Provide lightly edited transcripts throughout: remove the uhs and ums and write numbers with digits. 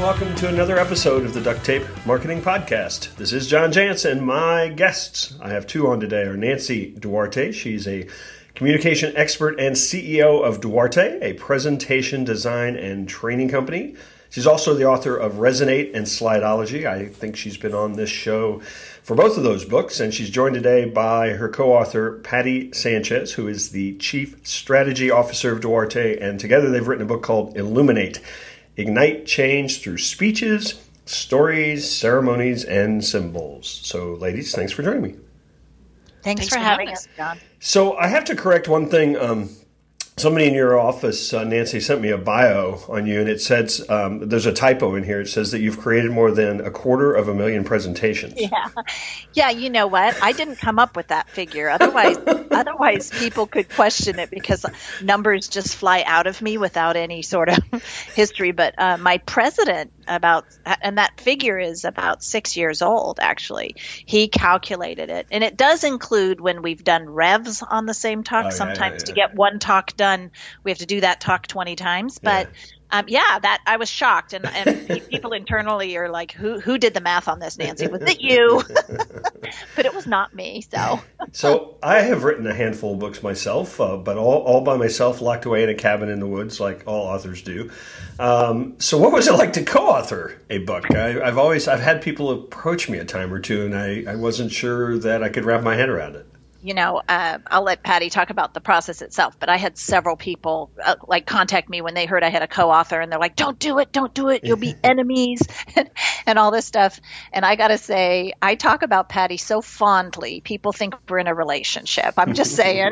welcome to another episode of the Duct Tape Marketing Podcast. This is John Jantsch, and my guests, I have two on today, are Nancy Duarte. She's a communication expert and CEO of Duarte, a presentation design and training company. She's also the author of Resonate and Slideology. I think she's been on this show for both of those books, and she's joined today by her co-author, Patty Sanchez, who is the Chief Strategy Officer of Duarte, and together they've written a book called Illuminate: Ignite Change Through Speeches, Stories, Ceremonies, and Symbols. So, ladies, thanks for joining me. Thanks for having us, John. So I have to correct one thing. Somebody in your office, Nancy, sent me a bio on you, and it says, there's a typo in here. It says that you've created more than 250,000 presentations. Yeah, you know what? I didn't come up with that figure. Otherwise people could question it because numbers just fly out of me without any sort of history. But my president, and that figure is about 6 years old, actually. He calculated it. And it does include when we've done revs on the same talk. Sometimes to get one talk done, we have to do that talk 20 times. But that I was shocked. And people internally are like, who did the math on this, Nancy? Was it you? But it was not me. So I have written a handful of books myself, but all by myself, locked away in a cabin in the woods, like all authors do. So what was it like to co-author a book? I've had people approach me a time or two, and I wasn't sure that I could wrap my head around it. You know, I'll let Patty talk about the process itself, but I had several people contact me when they heard I had a co-author, and they're like, don't do it, you'll be enemies, and all this stuff. And I got to say, I talk about Patty so fondly, people think we're in a relationship. I'm just saying.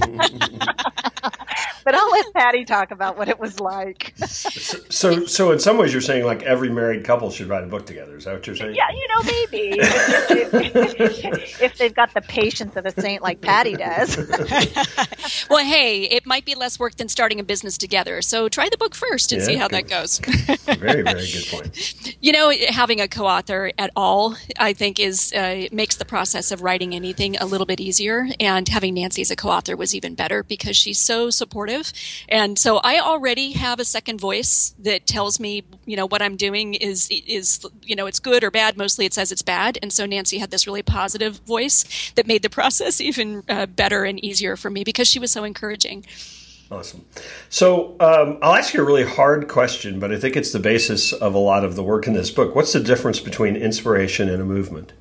But I'll let Patty talk about what it was like. So in some ways you're saying like every married couple should write a book together. Is that what you're saying? Yeah, maybe. If they've got the patience of a saint like Patty does. Well, hey, it might be less work than starting a business together. So try the book first and see how that goes. Very, very good point. Having a co-author at all, I think, makes the process of writing anything a little bit easier. And having Nancy as a co-author was even better because she's so supportive. And so I already have a second voice that tells me, what I'm doing is it's good or bad. Mostly it says it's bad. And so Nancy had this really positive voice that made the process even better and easier for me because she was so encouraging. Awesome. So I'll ask you a really hard question, but I think it's the basis of a lot of the work in this book. What's the difference between inspiration and a movement?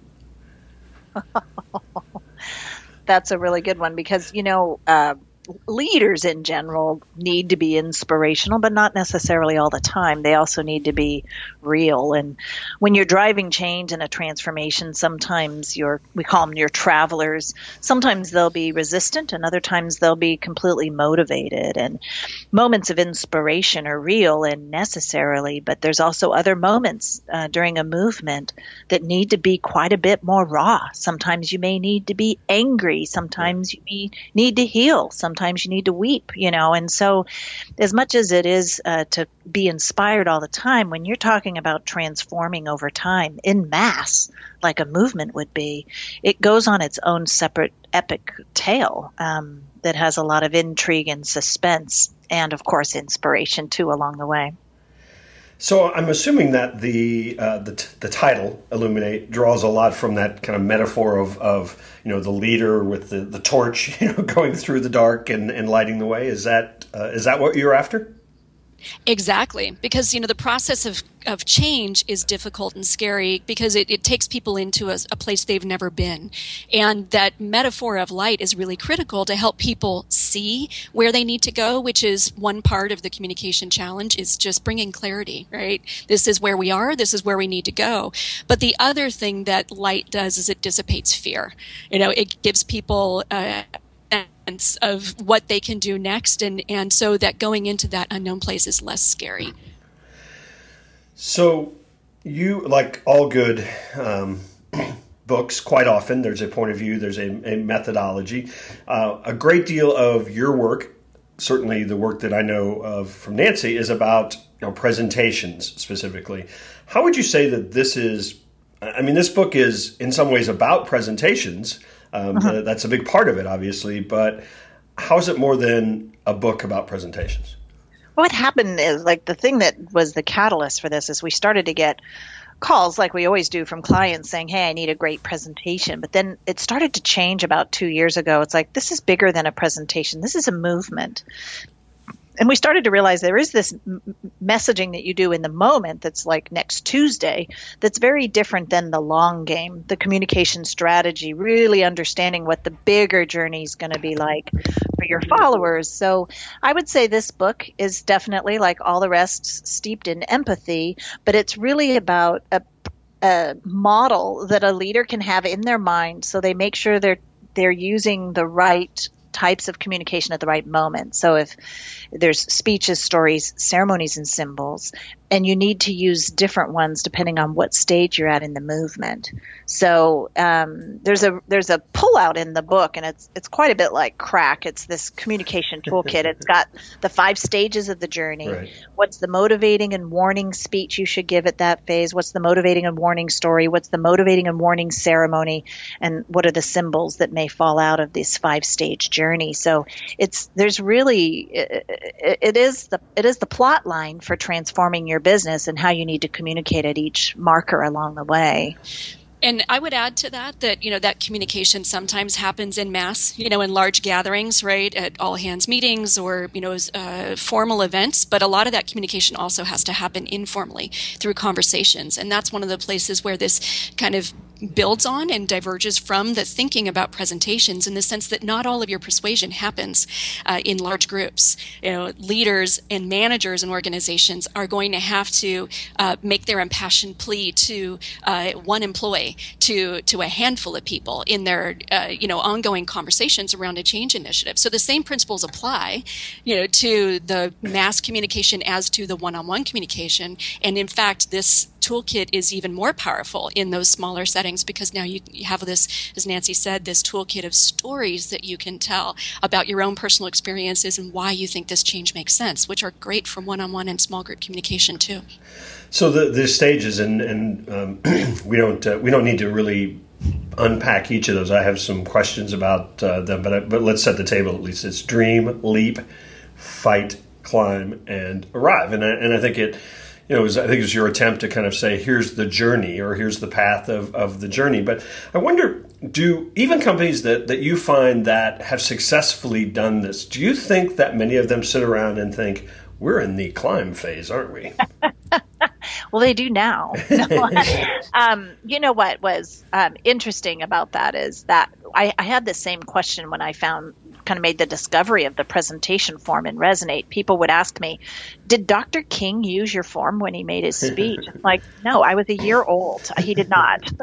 That's a really good one because, leaders in general need to be inspirational, but not necessarily all the time. They also need to be real. And when you're driving change and a transformation, sometimes we call them your travelers. Sometimes they'll be resistant and other times they'll be completely motivated. And moments of inspiration are real and necessarily, but there's also other moments during a movement that need to be quite a bit more raw. Sometimes you may need to be angry. Sometimes you may need to heal. Sometimes you need to weep, and so as much as it is to be inspired all the time, when you're talking about transforming over time in mass, like a movement would be, it goes on its own separate epic tale that has a lot of intrigue and suspense and, of course, inspiration, too, along the way. So I'm assuming that the title Illuminate draws a lot from that kind of metaphor of the leader with the torch going through the dark and lighting the way. Is that what you're after? Exactly, because the process of change is difficult and scary because it takes people into a place they've never been, and that metaphor of light is really critical to help people see where they need to go, which is one part of the communication challenge, is just bringing clarity, right? This is where we are, this is where we need to go. But the other thing that light does is it dissipates fear. It gives people sense of what they can do next, and so that going into that unknown place is less scary. So you, like all good books, quite often there's a point of view, there's a methodology. A great deal of your work, certainly the work that I know of from Nancy, is about presentations specifically. How would you say that this is? I mean, this book is in some ways about presentations. That's a big part of it, obviously. But how is it more than a book about presentations? What happened is, like, the thing that was the catalyst for this is we started to get calls like we always do from clients saying, hey, I need a great presentation. But then it started to change about 2 years ago. It's like, this is bigger than a presentation. This is a movement. And we started to realize there is this messaging that you do in the moment that's like next Tuesday that's very different than the long game, the communication strategy, really understanding what the bigger journey is going to be like for your followers. So I would say this book is definitely, like all the rest, steeped in empathy, but it's really about a model that a leader can have in their mind so they make sure they're using the right types of communication at the right moment. So if there's speeches, stories, ceremonies, and symbols, and you need to use different ones depending on what stage you're at in the movement. So there's a pullout in the book, and it's quite a bit like crack. It's this communication toolkit. It's got the 5 stages of the journey. Right. What's the motivating and warning speech you should give at that phase? What's the motivating and warning story? What's the motivating and warning ceremony? And what are the symbols that may fall out of this 5-stage journey? So it is the plot line for transforming your business and how you need to communicate at each marker along the way. And I would add to that, that communication sometimes happens in mass, in large gatherings, right, at all hands meetings or, formal events. But a lot of that communication also has to happen informally through conversations. And that's one of the places where this kind of builds on and diverges from the thinking about presentations, in the sense that not all of your persuasion happens in large groups. Leaders and managers and organizations are going to have to make their impassioned plea to one employee, to a handful of people in their ongoing conversations around a change initiative. So the same principles apply, to the mass communication as to the one-on-one communication. And in fact, this toolkit is even more powerful in those smaller settings, because now you have this, as Nancy said, this toolkit of stories that you can tell about your own personal experiences and why you think this change makes sense, which are great for one-on-one and small group communication too. So the stages, and we don't need to really unpack each of those. I have some questions about them, but let's set the table at least. It's dream, leap, fight, climb, and arrive. And I think it. I think it was your attempt to kind of say, here's the journey, or here's the path of the journey. But I wonder, do even companies that you find that have successfully done this, do you think that many of them sit around and think, we're in the climb phase, aren't we? Well, they do now. What was interesting about that is that I had the same question when I made the discovery of the presentation form in Resonate. People would ask me, did Dr. King use your form when he made his speech? Like, no, I was a year old. He did not.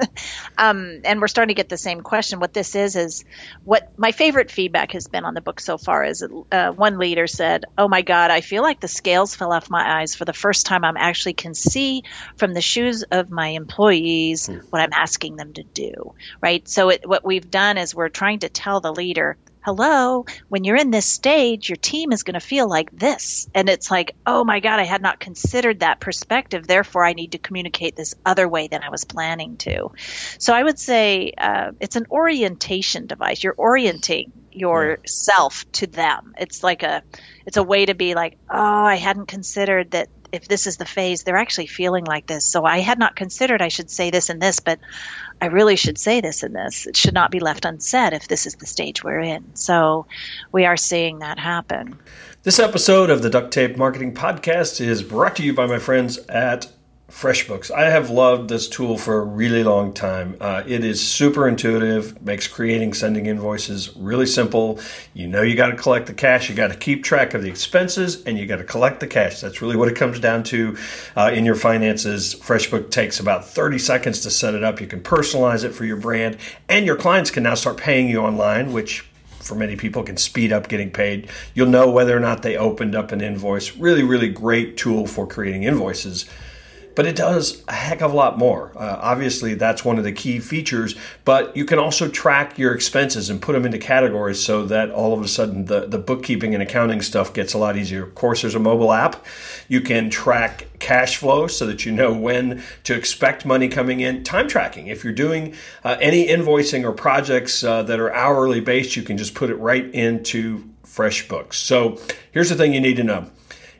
And we're starting to get the same question. What this is what my favorite feedback has been on the book so far is one leader said, oh my God, I feel like the scales fell off my eyes for the first time. I'm actually can see from the shoes of my employees what I'm asking them to do, right? So what we've done is we're trying to tell the leader, hello, when you're in this stage, your team is going to feel like this. And it's like, oh my God, I had not considered that perspective. Therefore, I need to communicate this other way than I was planning to. So I would say it's an orientation device. You're orienting yourself to them. It's a way to be like, oh, I hadn't considered that if this is the phase, they're actually feeling like this. So I had not considered I should say this and this, but I really should say this and this. It should not be left unsaid if this is the stage we're in. So we are seeing that happen. This episode of the Duct Tape Marketing Podcast is brought to you by my friends at FreshBooks. I have loved this tool for a really long time. It is super intuitive, makes creating, sending invoices really simple. You got to collect the cash, you got to keep track of the expenses, and you got to collect the cash. That's really what it comes down to in your finances. FreshBooks takes about 30 seconds to set it up. You can personalize it for your brand, and your clients can now start paying you online, which for many people can speed up getting paid. You'll know whether or not they opened up an invoice. Really, really great tool for creating invoices. But it does a heck of a lot more. Obviously, that's one of the key features, but you can also track your expenses and put them into categories so that all of a sudden the bookkeeping and accounting stuff gets a lot easier. Of course, there's a mobile app. You can track cash flow so that you know when to expect money coming in. Time tracking. If you're doing any invoicing or projects that are hourly based, you can just put it right into FreshBooks. So here's the thing you need to know.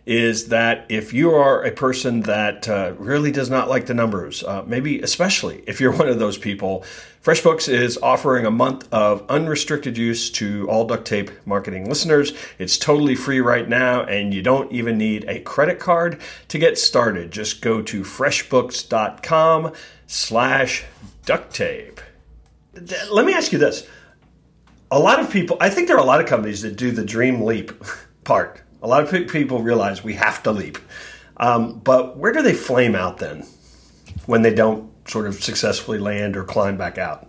is that if you are a person that really does not like the numbers, maybe especially if you're one of those people, FreshBooks is offering a month of unrestricted use to all Duct Tape Marketing listeners. It's totally free right now, and you don't even need a credit card to get started. Just go to freshbooks.com/duct tape. Let me ask you this. A lot of people, I think there are a lot of companies that do the dream leap part. A lot of people realize we have to leap. But where do they flame out then when they don't sort of successfully land or climb back out?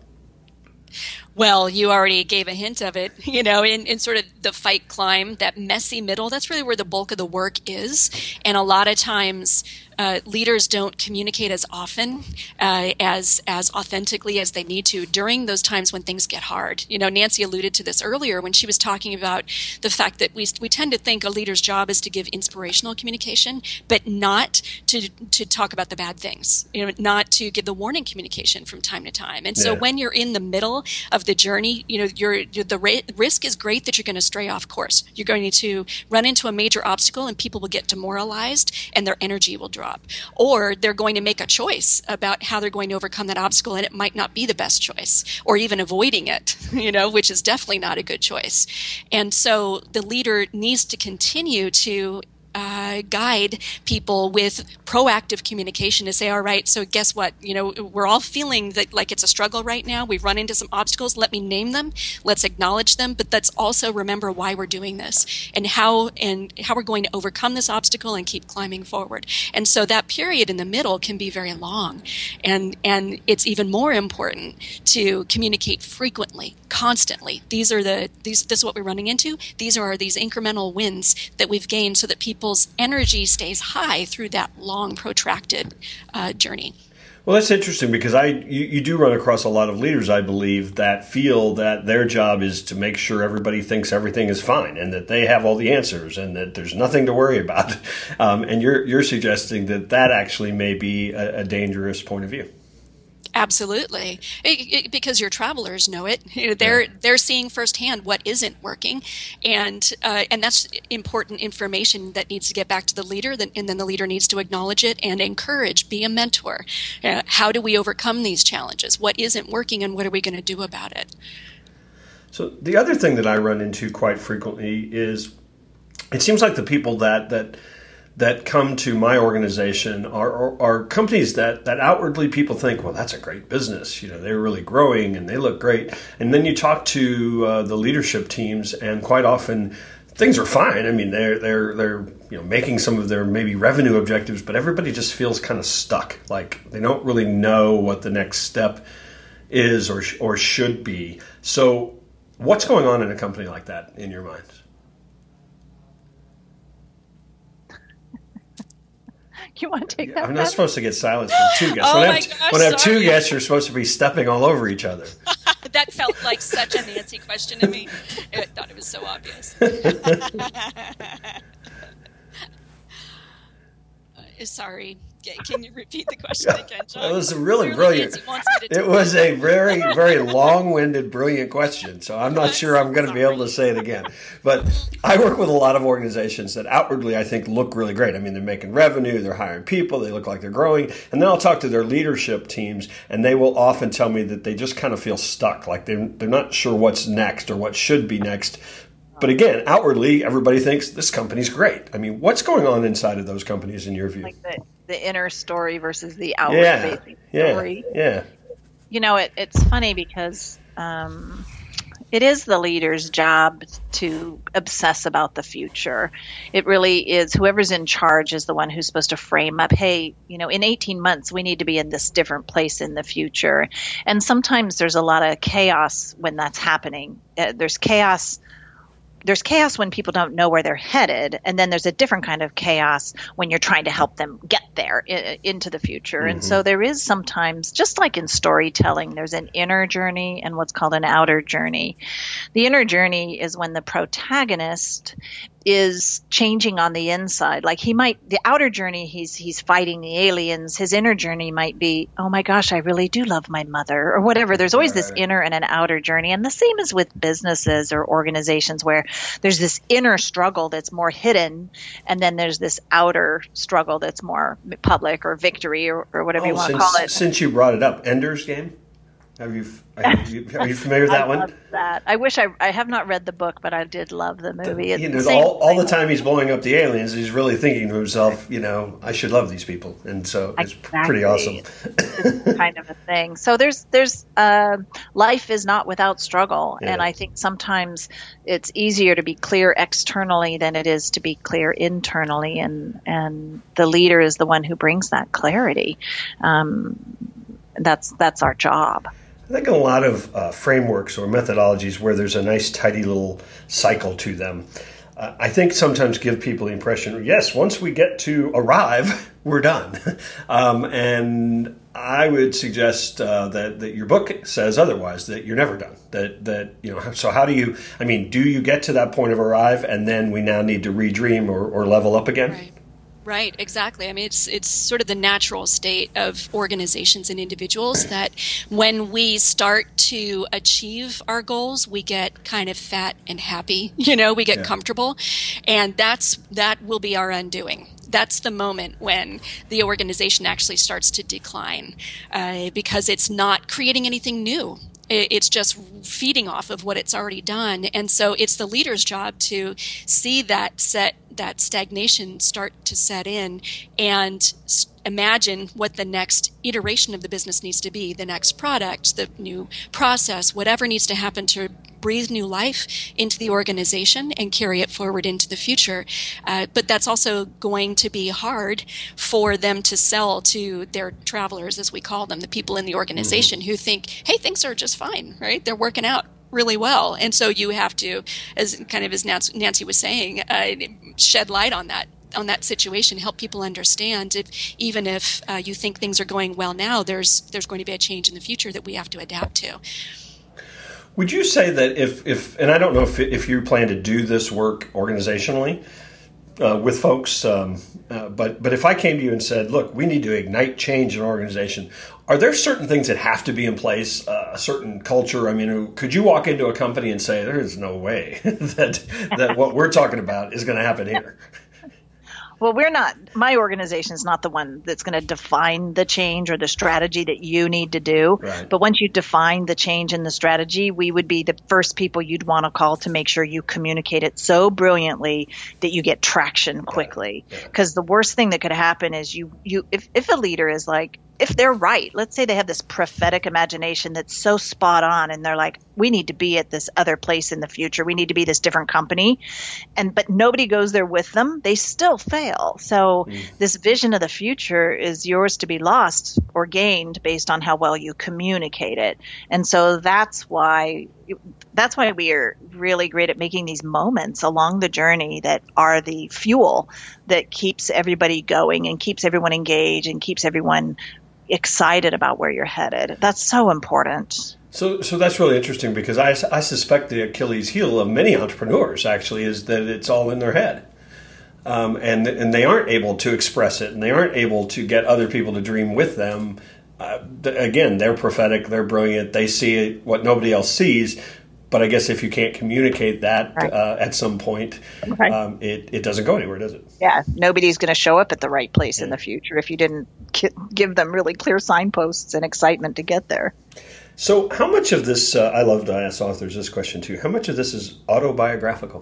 Well, you already gave a hint of it, in sort of the fight climb, that messy middle. That's really where the bulk of the work is. And a lot of times leaders don't communicate as often, as authentically as they need to during those times when things get hard. Nancy alluded to this earlier when she was talking about the fact that we tend to think a leader's job is to give inspirational communication, but not to talk about the bad things, not to give the warning communication from time to time. And so when you're in the middle of the journey, the risk is great that you're going to stray off course. You're going to run into a major obstacle and people will get demoralized and their energy will drop. Or they're going to make a choice about how they're going to overcome that obstacle, and it might not be the best choice, or even avoiding it, which is definitely not a good choice. And so the leader needs to continue to guide people with proactive communication to say, all right, so guess what? We're all feeling that like it's a struggle right now. We've run into some obstacles. Let me name them. Let's acknowledge them. But let's also remember why we're doing this and how we're going to overcome this obstacle and keep climbing forward. And so that period in the middle can be very long. And it's even more important to communicate frequently, constantly. This is what we're running into. These are these incremental wins that we've gained so that people's energy stays high through that long, protracted journey. Well, that's interesting because you do run across a lot of leaders, I believe, that feel that their job is to make sure everybody thinks everything is fine and that they have all the answers and that there's nothing to worry about. And you're suggesting that actually may be a dangerous point of view. Absolutely, because your travelers know it. They're seeing firsthand what isn't working, and that's important information that needs to get back to the leader. And then the leader needs to acknowledge it and encourage, be a mentor. How do we overcome these challenges? What isn't working, and what are we going to do about it? So the other thing that I run into quite frequently is it seems like the people that come to my organization are companies that outwardly people think, well, that's a great business. They're really growing and they look great. And then you talk to the leadership teams, and quite often things are fine. I mean, they're making some of their maybe revenue objectives, but everybody just feels kind of stuck. Like they don't really know what the next step is or should be. So what's going on in a company like that in your mind? You want to take that? I'm not supposed to get silence from two guests. When I have two guests, you're supposed to be stepping all over each other. That felt like such a Nancy question to me. I thought it was so obvious. Sorry. Can you repeat the question again, John? It was really brilliant. It was a very, very long-winded, brilliant question. So I'm not sure I'm going to be able to say it again. But I work with a lot of organizations that outwardly I think look really great. I mean, they're making revenue, they're hiring people, they look like they're growing. And then I'll talk to their leadership teams, and they will often tell me that they just kind of feel stuck, like they're not sure what's next or what should be next. But again, outwardly, everybody thinks this company's great. I mean, what's going on inside of those companies in your view? Like the inner story versus the outward-facing story. Yeah. It's funny because it is the leader's job to obsess about the future. It really is. Whoever's in charge is the one who's supposed to frame up, hey, in 18 months, we need to be in this different place in the future. And sometimes there's a lot of chaos when that's happening. There's chaos when people don't know where they're headed, and then there's a different kind of chaos when you're trying to help them get there into the future. Mm-hmm. And so there is sometimes, just like in storytelling, there's an inner journey and what's called an outer journey. The inner journey is when the protagonist is changing on the inside. Like the outer journey, he's fighting the aliens. His inner journey might be, oh my gosh, I really do love my mother, or whatever. There's always this inner and an outer journey. And the same is with businesses or organizations, where there's this inner struggle that's more hidden, and then there's this outer struggle that's more public or victory or whatever you want to call it. Since you brought it up, Ender's Game? Are you familiar with that one? Love that. I wish I have not read the book, but I did love the movie. All the time he's blowing up the aliens, he's really thinking to himself, I should love these people, and so it's pretty awesome. It's kind of a thing. So there's life is not without struggle, and I think sometimes it's easier to be clear externally than it is to be clear internally, and the leader is the one who brings that clarity. That's our job. I think a lot of frameworks or methodologies where there's a nice, tidy little cycle to them, I think sometimes give people the impression, yes, once we get to arrive, we're done. And I would suggest that your book says otherwise, that you're never done. So how do you get to that point of arrive, and then we now need to redream or level up again? Right. Right, exactly. I mean, it's sort of the natural state of organizations and individuals that when we start to achieve our goals, we get kind of fat and happy, we get comfortable, and that will be our undoing. That's the moment when the organization actually starts to decline because it's not creating anything new. It's just feeding off of what it's already done. And so it's the leader's job to see that stagnation start to set in and imagine what the next iteration of the business needs to be, the next product, the new process, whatever needs to happen to breathe new life into the organization and carry it forward into the future. But that's also going to be hard for them to sell to their travelers, as we call them, the people in the organization who think, hey, things are just fine, right? They're working out really well. And so you have to, as Nancy was saying, shed light on that situation, help people understand even if you think things are going well now, there's going to be a change in the future that we have to adapt to. Would you say that if and I don't know if you plan to do this work organizationally with folks, but if I came to you and said, look, we need to ignite change in an organization, are there certain things that have to be in place, a certain culture? I mean, could you walk into a company and say, there is no way that what we're talking about is going to happen here? Well, my organization is not the one that's going to define the change or the strategy that you need to do. Right. But once you define the change in the strategy, we would be the first people you'd want to call to make sure you communicate it so brilliantly that you get traction quickly. Because the worst thing that could happen is if a leader is like, if they're right, let's say they have this prophetic imagination that's so spot on and they're like, we need to be at this other place in the future. We need to be this different company. But nobody goes there with them. They still fail. So this vision of the future is yours to be lost or gained based on how well you communicate it. And so that's why we are really great at making these moments along the journey that are the fuel that keeps everybody going and keeps everyone engaged and keeps everyone excited about where you're headed. That's so important. So that's really interesting, because I suspect the Achilles heel of many entrepreneurs actually is that it's all in their head. And they aren't able to express it, and they aren't able to get other people to dream with them. Again, they're prophetic, they're brilliant, they see what nobody else sees. But I guess if you can't communicate that at some point, it doesn't go anywhere, does it? Yeah, nobody's going to show up at the right place in the future if you didn't give them really clear signposts and excitement to get there. So how much of this, I love to ask authors this question too, how much of this is autobiographical?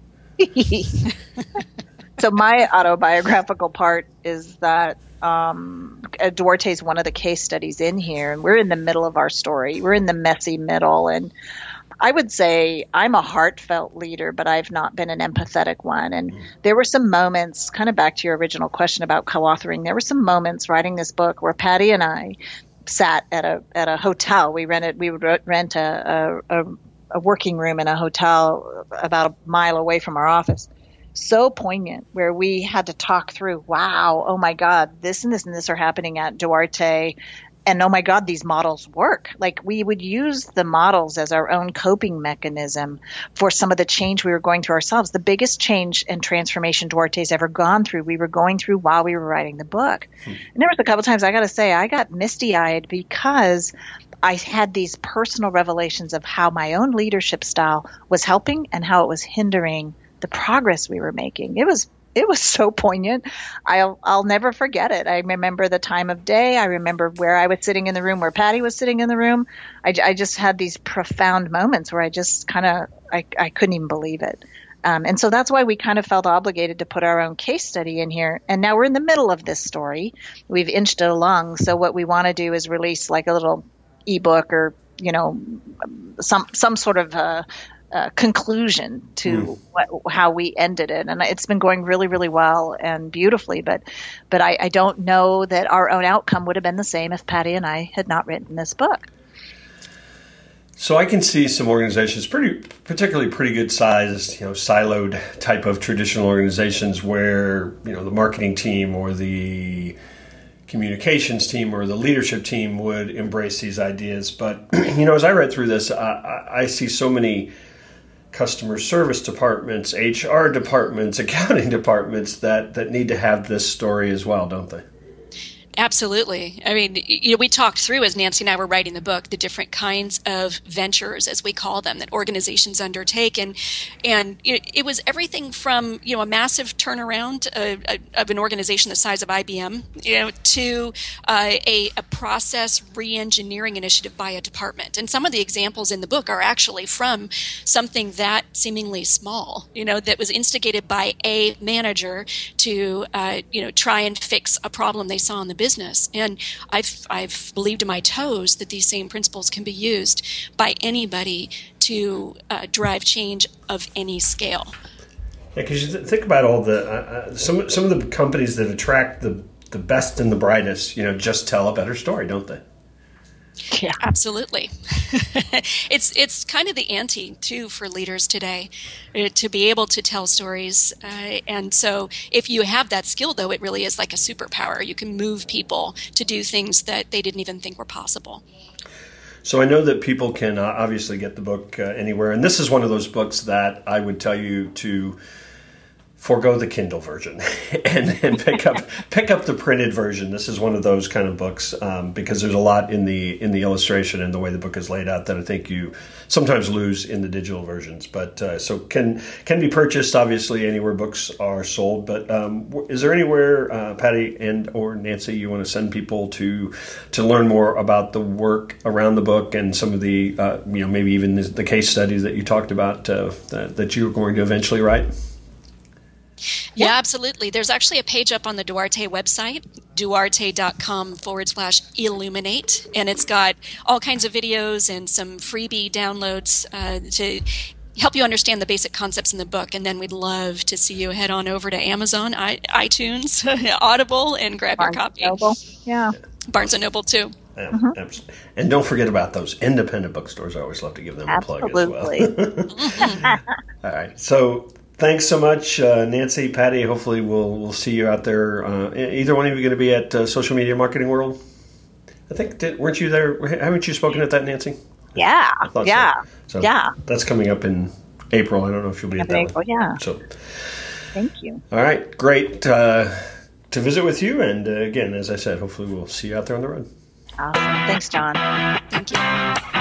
So my autobiographical part is that Duarte is one of the case studies in here, and we're in the middle of our story. We're in the messy middle, and I would say I'm a heartfelt leader, but I've not been an empathetic one. And there were some moments, kind of back to your original question about co-authoring, there were some moments writing this book where Patty and I sat at a hotel. We would rent a working room in a hotel about a mile away from our office. So poignant, where we had to talk through, wow, oh my God, this and this and this are happening at Duarte. oh my God, these models work. Like, we would use the models as our own coping mechanism for some of the change we were going through ourselves. The biggest change and transformation Duarte's ever gone through, we were going through while we were writing the book. And there was a couple times, I got to say, I got misty-eyed because I had these personal revelations of how my own leadership style was helping and how it was hindering the progress we were making. It was so poignant. I'll never forget it. I remember the time of day. I remember where I was sitting in the room, where Patty was sitting in the room. I just had these profound moments where I just I couldn't even believe it. And so that's why we kind of felt obligated to put our own case study in here. And now we're in the middle of this story. We've inched it along. So what we want to do is release like a little ebook or, some sort of conclusion to how we ended it. And it's been going really, really well and beautifully. But I don't know that our own outcome would have been the same if Patty and I had not written this book. So I can see some organizations, particularly pretty good sized, siloed type of traditional organizations where, the marketing team or the communications team or the leadership team would embrace these ideas. But, as I read through this, I see so many customer service departments, HR departments, accounting departments that need to have this story as well, don't they? Absolutely. I mean, we talked through, as Nancy and I were writing the book, the different kinds of ventures, as we call them, that organizations undertake. And it was everything from, a massive turnaround of an organization the size of IBM, to a process re-engineering initiative by a department. And some of the examples in the book are actually from something that seemingly small, that was instigated by a manager to, try and fix a problem they saw in the business. And I've believed in my toes that these same principles can be used by anybody to drive change of any scale. Yeah, because you think about all the some of the companies that attract the best and the brightest, just tell a better story, don't they? Yeah, absolutely. It's kind of the ante too for leaders today, to be able to tell stories. And so if you have that skill, though, it really is like a superpower. You can move people to do things that they didn't even think were possible. So I know that people can obviously get the book anywhere. And this is one of those books that I would tell you to forego the Kindle version and pick up the printed version. This is one of those kind of books because there's a lot in the illustration and the way the book is laid out that I think you sometimes lose in the digital versions. But so can be purchased obviously anywhere books are sold. But is there anywhere, Patty and or Nancy, you want to send people to learn more about the work around the book and some of the maybe even the case studies that you talked about that you were going to eventually write? Yeah, absolutely. There's actually a page up on the Duarte website, duarte.com/illuminate, and it's got all kinds of videos and some freebie downloads to help you understand the basic concepts in the book. And then we'd love to see you head on over to Amazon, iTunes, Audible, and grab your copy. Noble. Yeah. Barnes & Noble, too. And don't forget about those independent bookstores. I always love to give them a plug as well. All right. So thanks so much, Nancy, Patty. Hopefully we'll see you out there. Either one of you going to be at Social Media Marketing World? I think, weren't you there? Haven't you spoken at that, Nancy? Yeah. So that's coming up in April. I don't know if you'll be at that April, one. Yeah. So thank you. All right. Great to visit with you. And again, as I said, hopefully we'll see you out there on the road. Awesome. Thanks, John. Thank you.